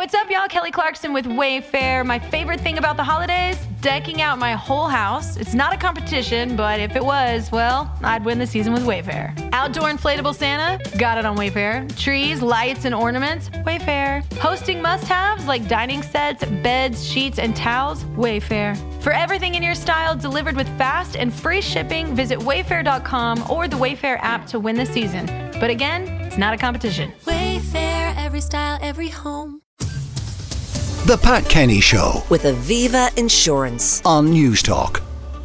What's up, y'all? Kelly Clarkson with Wayfair. My favorite thing about the holidays? Decking out my whole house. It's not a competition, but if it was, well, I'd win the season with Wayfair. Outdoor inflatable Santa? Got it on Wayfair. Trees, lights, and ornaments? Wayfair. Hosting must-haves like dining sets, beds, sheets, and towels? Wayfair. For everything in your style delivered with fast and free shipping, visit Wayfair.com or the Wayfair app to win the season. But again, it's not a competition. Wayfair, every style, every home. The Pat Kenny Show with Aviva Insurance on News Talk.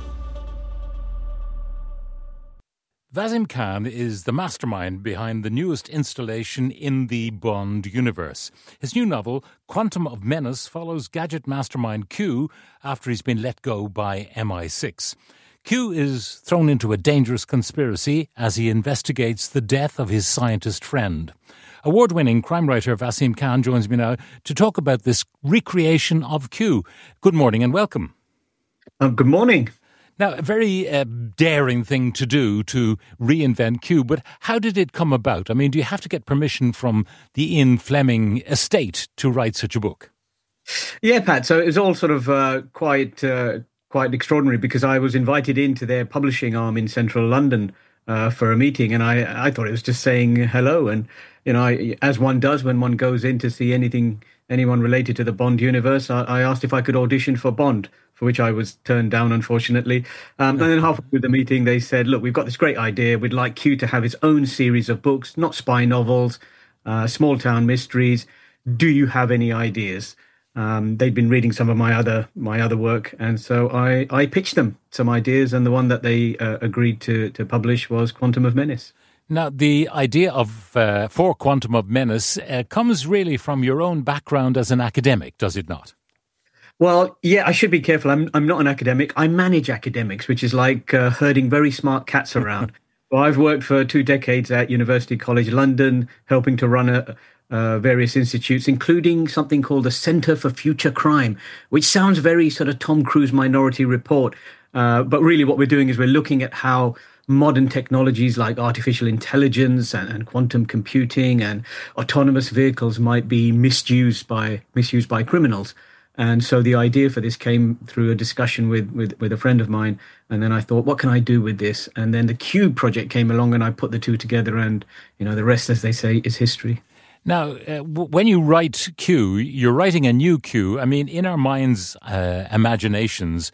Vasim Khan is the mastermind behind the newest installation in the Bond universe. His new novel, Quantum of Menace, follows gadget mastermind Q after he's been let go by MI6. Q is thrown into a dangerous conspiracy as he investigates the death of his scientist friend. Award-winning crime writer Vasim Khan joins me now to talk about this recreation of Q. Good morning and welcome. Good morning. Now, a very daring thing to do, to reinvent Q, but how did it come about? I mean, do you have to get permission from the Ian Fleming estate to write such a book? Yeah, Pat, so it was all sort of quite extraordinary because I was invited into their publishing arm in central London for a meeting, and I thought it was just saying hello. And, you know, as one does when one goes in to see anyone related to the Bond universe, I asked if I could audition for Bond, for which I was turned down, unfortunately. And then halfway through the meeting, they said, look, we've got this great idea. We'd like Q to have his own series of books, not spy novels, small town mysteries. Do you have any ideas? They'd been reading some of my other work, and so I pitched them some ideas, and the one that they agreed to publish was Quantum of Menace. Now, the idea of for Quantum of Menace comes really from your own background as an academic, does it not? Well, yeah, I should be careful. I'm not an academic. I manage academics, which is like herding very smart cats around. Well, I've worked for 2 decades at University College London, helping to run various institutes, including something called the Centre for Future Crime, which sounds very sort of Tom Cruise Minority Report. But really what we're doing is we're looking at how modern technologies like artificial intelligence and quantum computing and autonomous vehicles might be misused by criminals. And so the idea for this came through a discussion with a friend of mine. And then I thought, what can I do with this? And then the Cube project came along and I put the two together, and, you know, the rest, as they say, is history. Now, when you write Q, you're writing a new Q. I mean, in our minds' imaginations,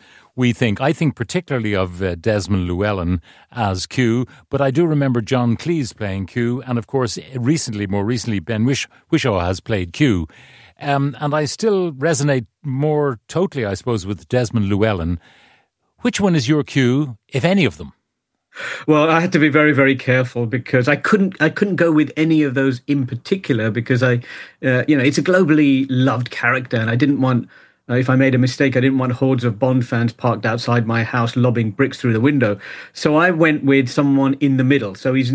I think particularly of Desmond Llewellyn as Q, but I do remember John Cleese playing Q, and of course, more recently, Ben Whishaw has played Q. And I still resonate more totally, I suppose, with Desmond Llewellyn. Which one is your Q, if any of them? Well, I had to be very, very careful because I couldn't go with any of those in particular because it's a globally loved character, and I didn't want, if I made a mistake, I didn't want hordes of Bond fans parked outside my house lobbing bricks through the window. So I went with someone in the middle. So he's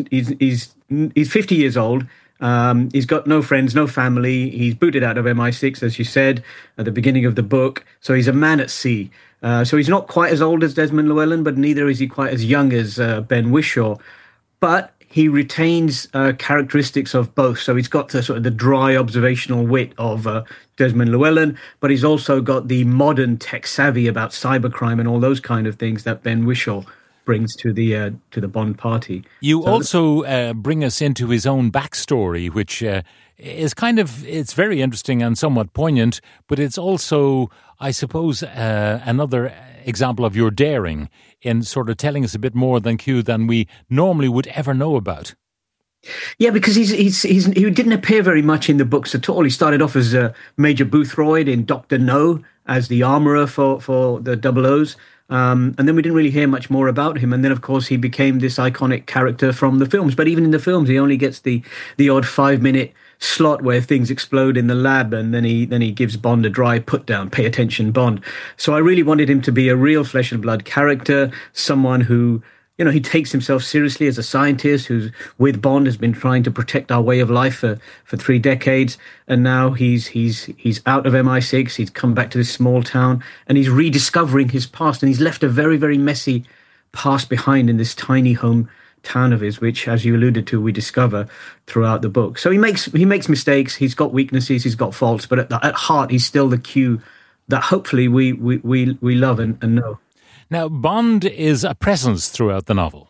50 years old. He's got no friends, no family. He's booted out of MI6, as you said, at the beginning of the book. So he's a man at sea. So he's not quite as old as Desmond Llewellyn, but neither is he quite as young as Ben Whishaw. But he retains characteristics of both. So he's got the sort of the dry observational wit of Desmond Llewellyn, but he's also got the modern tech savvy about cybercrime and all those kind of things that Ben Whishaw brings to the Bond party. You also bring us into his own backstory, which is it's very interesting and somewhat poignant, but it's also, I suppose, another example of your daring in sort of telling us a bit more than Q than we normally would ever know about. Yeah, because he didn't appear very much in the books at all. He started off as Major Boothroyd in Dr. No as the armourer for the Double O's. And then we didn't really hear much more about him. And then, of course, he became this iconic character from the films. But even in the films, he only gets the odd 5-minute slot where things explode in the lab, and then he gives Bond a dry put down, pay attention, Bond. So I really wanted him to be a real flesh and blood character, someone who, you know, he takes himself seriously as a scientist who's with Bond, has been trying to protect our way of life for 3 decades. And now he's out of MI6. He's come back to this small town and he's rediscovering his past. And he's left a very, very messy past behind in this tiny town of his, which, as you alluded to, we discover throughout the book. So he makes mistakes. He's got weaknesses. He's got faults, but at heart, he's still the Q that hopefully we love and know. Now, Bond is a presence throughout the novel.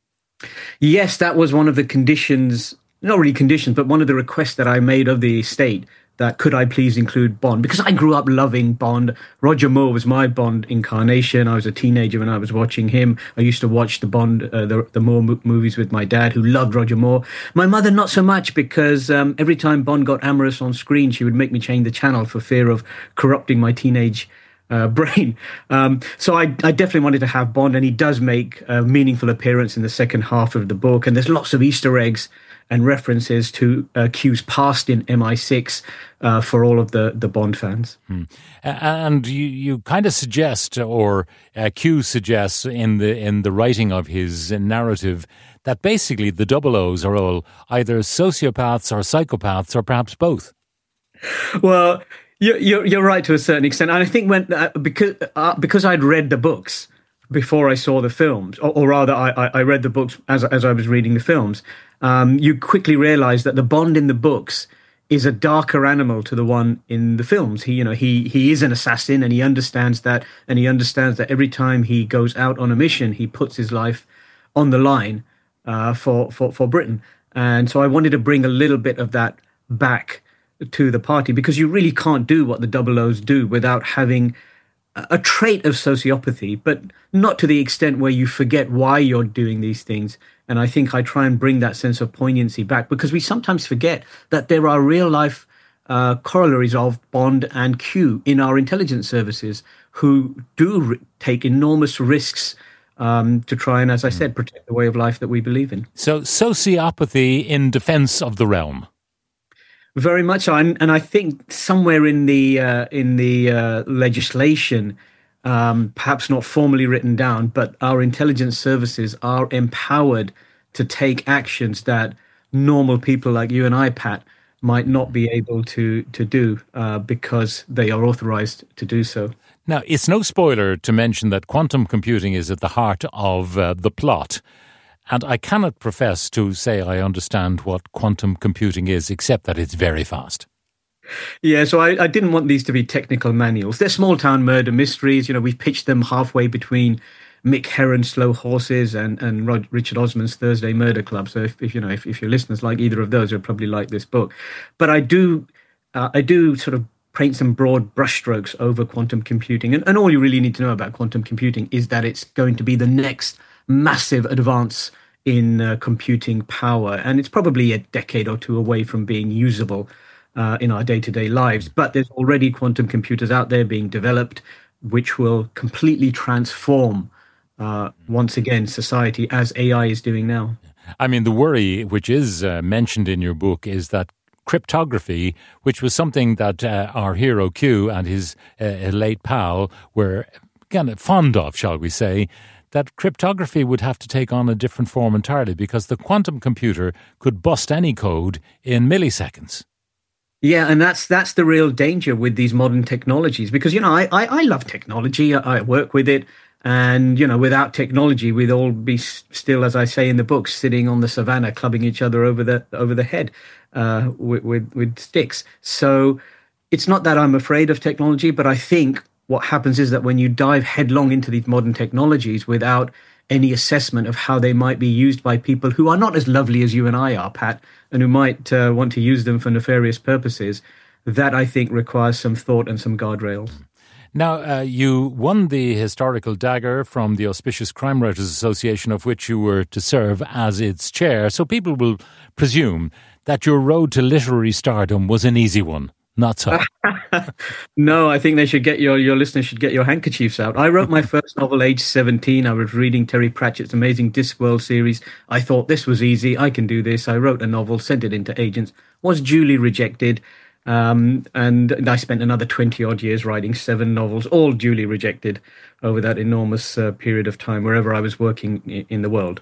Yes, that was one of the conditions, not really conditions, but one of the requests that I made of the estate, that could I please include Bond? Because I grew up loving Bond. Roger Moore was my Bond incarnation. I was a teenager when I was watching him. I used to watch the Bond, the Moore movies with my dad, who loved Roger Moore. My mother, not so much, because every time Bond got amorous on screen, she would make me change the channel for fear of corrupting my teenage brain. So I definitely wanted to have Bond, and he does make a meaningful appearance in the second half of the book. And there's lots of Easter eggs and references to Q's past in MI6 for all of the Bond fans. And you kind of suggest, or Q suggests in the writing of his narrative, that basically the double O's are all either sociopaths or psychopaths, or perhaps both. Well, you're right to a certain extent, and I think because I'd read the books before I saw the films, or rather, I read the books as I was reading the films. You quickly realise that the Bond in the books is a darker animal to the one in the films. He is an assassin, and he understands that, every time he goes out on a mission, he puts his life on the line for Britain. And so I wanted to bring a little bit of that back to the party, because you really can't do what the double O's do without having a trait of sociopathy, but not to the extent where you forget why you're doing these things. And I think I try and bring that sense of poignancy back, because we sometimes forget that there are real life corollaries of Bond and Q in our intelligence services, who do take enormous risks to try and, as I said, protect the way of life that we believe in. So sociopathy in defense of the realm. Very much, and I think somewhere in the legislation, perhaps not formally written down, but our intelligence services are empowered to take actions that normal people like you and I, Pat, might not be able to do because they are authorized to do so. Now, it's no spoiler to mention that quantum computing is at the heart of the plot. And I cannot profess to say I understand what quantum computing is, except that it's very fast. Yeah, so I didn't want these to be technical manuals. They're small-town murder mysteries. You know, we've pitched them halfway between Mick Herron's Slow Horses and Richard Osman's Thursday Murder Club. So if your listeners like either of those, you'll probably like this book. But I do sort of paint some broad brushstrokes over quantum computing. And all you really need to know about quantum computing is that it's going to be the next massive advance in computing power, and it's probably a decade or two away from being usable in our day-to-day lives. But there's already quantum computers out there being developed, which will completely transform once again society, as AI is doing now. I mean, the worry, which is mentioned in your book, is that cryptography, which was something that our hero Q and his late pal were kind of fond of, shall we say, that cryptography would have to take on a different form entirely, because the quantum computer could bust any code in milliseconds. Yeah, and that's the real danger with these modern technologies, because, I love technology. I work with it. And, without technology, we'd all be still, as I say in the book, sitting on the savannah, clubbing each other over the head with sticks. So it's not that I'm afraid of technology, but I think what happens is that when you dive headlong into these modern technologies without any assessment of how they might be used by people who are not as lovely as you and I are, Pat, and who might want to use them for nefarious purposes, that I think requires some thought and some guardrails. Now, you won the Historical Dagger from the Auspicious Crime Writers Association, of which you were to serve as its chair. So people will presume that your road to literary stardom was an easy one. Not so. No, I think they should get your listeners should get your handkerchiefs out. I wrote my first novel age 17. I was reading Terry Pratchett's amazing Discworld series. I thought this was easy. I can do this. I wrote a novel, sent it into agents, was duly rejected. And I spent another 20 odd years writing 7 novels, all duly rejected over that enormous period of time, wherever I was working in the world.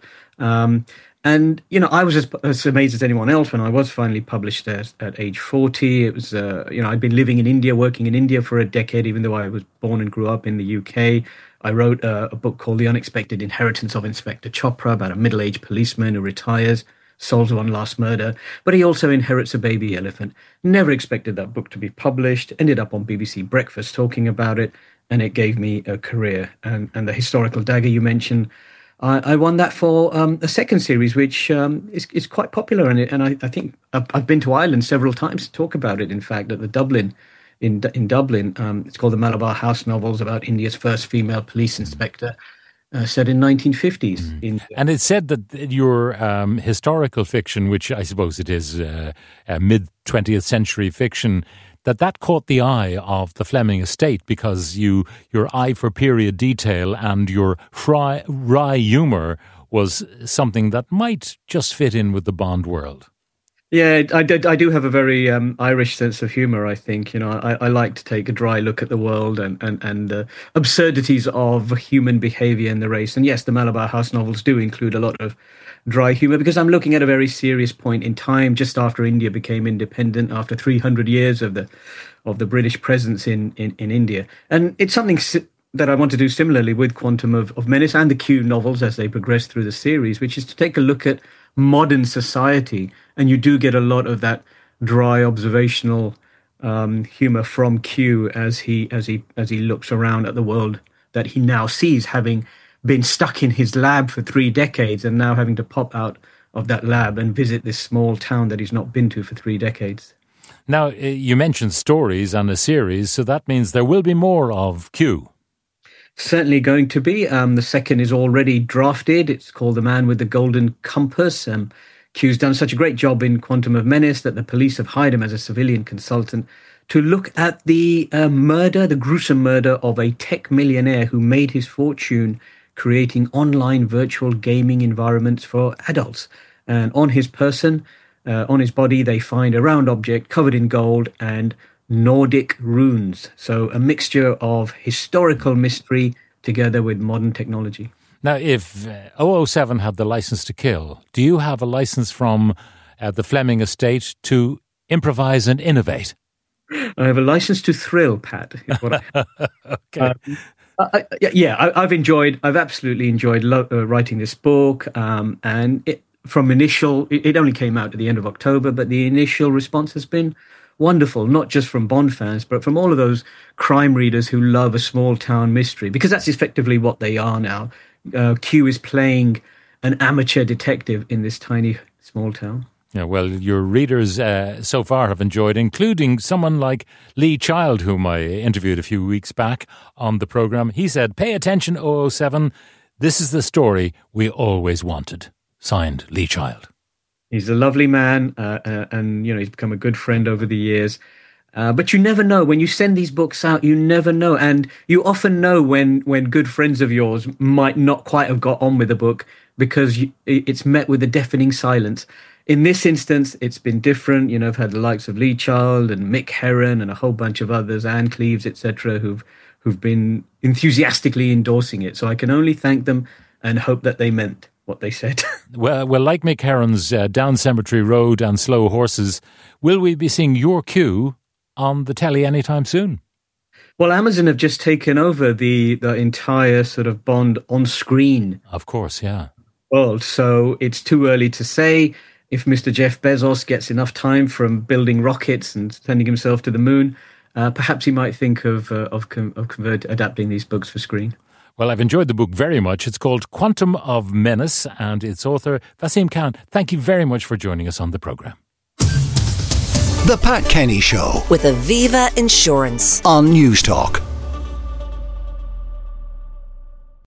And, I was as amazed as anyone else when I was finally published at age 40. It was, I'd been living in India, working in India for a decade, even though I was born and grew up in the UK. I wrote a book called The Unexpected Inheritance of Inspector Chopra about a middle-aged policeman who retires, solves one last murder, but he also inherits a baby elephant. Never expected that book to be published, ended up on BBC Breakfast talking about it, and it gave me a career. And The Historical Dagger you mentioned, I won that for a second series, which is quite popular. And I think I've been to Ireland several times to talk about it, in fact, at the Dublin. In Dublin, it's called the Malabar House Novels, about India's first female police inspector, set in 1950s. And it's said that your historical fiction, which I suppose it is mid-20th century fiction, that caught the eye of the Fleming estate because your eye for period detail and your wry humour was something that might just fit in with the Bond world. Yeah, I do have a very Irish sense of humour, I think. I like to take a dry look at the world and the absurdities of human behaviour in the race. And yes, the Malabar House novels do include a lot of dry humour because I'm looking at a very serious point in time, just after India became independent, after 300 years of the British presence in India. And it's something that I want to do similarly with Quantum of Menace and the Q novels as they progress through the series, which is to take a look at modern society, and you do get a lot of that dry observational humor from Q as he looks around at the world that he now sees, having been stuck in his lab for 3 decades and now having to pop out of that lab and visit this small town that he's not been to for 3 decades. Now, you mentioned stories and a series, so that means there will be more of Q. Certainly going to be. The second is already drafted. It's called The Man with the Golden Compass. Q's done such a great job in Quantum of Menace that the police have hired him as a civilian consultant to look at the gruesome murder of a tech millionaire who made his fortune creating online virtual gaming environments for adults. And on his person, on his body, they find a round object covered in gold and Nordic runes. So a mixture of historical mystery together with modern technology. Now, if 007 had the license to kill, do you have a license from the Fleming estate to improvise and innovate? I have a license to thrill, Pat. Is what Okay. I've absolutely enjoyed writing this book. And it only came out at the end of October, but the initial response has been wonderful, not just from Bond fans, but from all of those crime readers who love a small town mystery, because that's effectively what they are now. Q is playing an amateur detective in this tiny small town. Yeah, well, your readers so far have enjoyed, including someone like Lee Child, whom I interviewed a few weeks back on the programme. He said, "Pay attention, 007. This is the story we always wanted." Signed, Lee Child. He's a lovely man, and he's become a good friend over the years. But you never know. When you send these books out, you never know. And you often know when good friends of yours might not quite have got on with the book because it's met with a deafening silence. In this instance, it's been different. I've had the likes of Lee Child and Mick Herron and a whole bunch of others, Anne Cleves, etc., who've been enthusiastically endorsing it. So I can only thank them and hope that they meant what they said. Well, like Mick Herron's Down Cemetery Road and Slow Horses, will we be seeing your Q on the telly anytime soon? Well, Amazon have just taken over the entire sort of Bond on-screen. Of course, yeah. World. So it's too early to say if Mr. Jeff Bezos gets enough time from building rockets and sending himself to the moon. Perhaps he might think of adapting these books for screen. Well, I've enjoyed the book very much. It's called Quantum of Menace, and its author, Vaseem Khan. Thank you very much for joining us on the programme. The Pat Kenny Show with Aviva Insurance on News Talk.